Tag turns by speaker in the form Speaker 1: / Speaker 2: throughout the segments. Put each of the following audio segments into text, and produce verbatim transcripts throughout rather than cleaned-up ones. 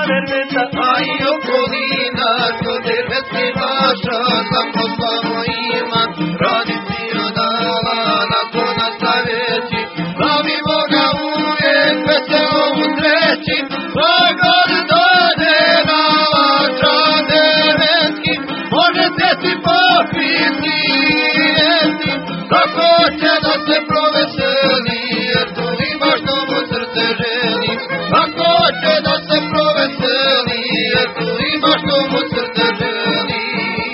Speaker 1: Verveta,
Speaker 2: a i okolina, kod drvetski vaša, samo slavo ima, radi si od dana, ko nas naveći, slavimo ga uvijek, veselom u sreći, svakog dođe na vačan drvetski, možete si popiti i jesti, tako će da se proveseli, jer tu ima što mu srce želi, tako će da se proveseli, jer tu ima što mu srce želi.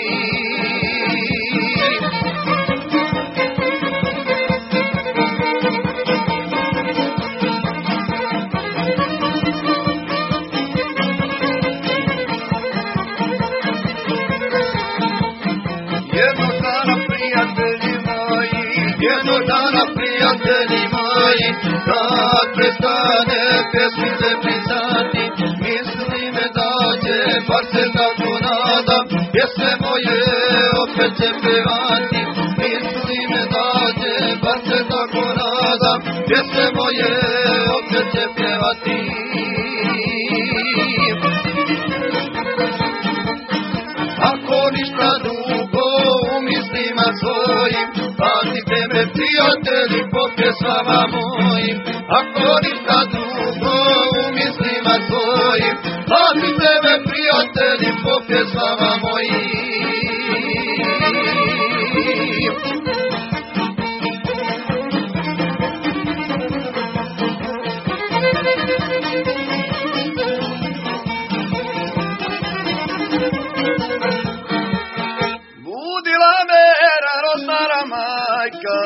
Speaker 2: Jednog dana, prijatelji moji, jednog dana, prijatelji moji, kad prestane pesmice pisati, misli me da će, bar se tako nadam, pjesme moje opet će pevati, misli me da će, bar se tako nadam, pjesme moje opet će pjevati. Ako ništa drugo u mislima svojim, pazite me prijatelji po pjesmama mojim. Ako ništa drugo u mislima svojim, pazite me prijatelji po pjesmama mojim. Budila me rano stara majka,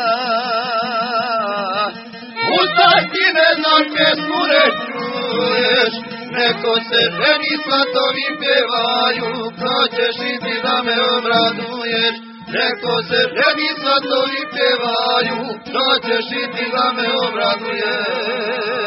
Speaker 2: ustaj ti ne znam pjesmu ne čuješ, neko se ženi svatovi pjevaju, kad ćeš i ti da me obraduješ. Neko se ženi svatovi pjevaju, kad ćeš i ti da me obraduješ.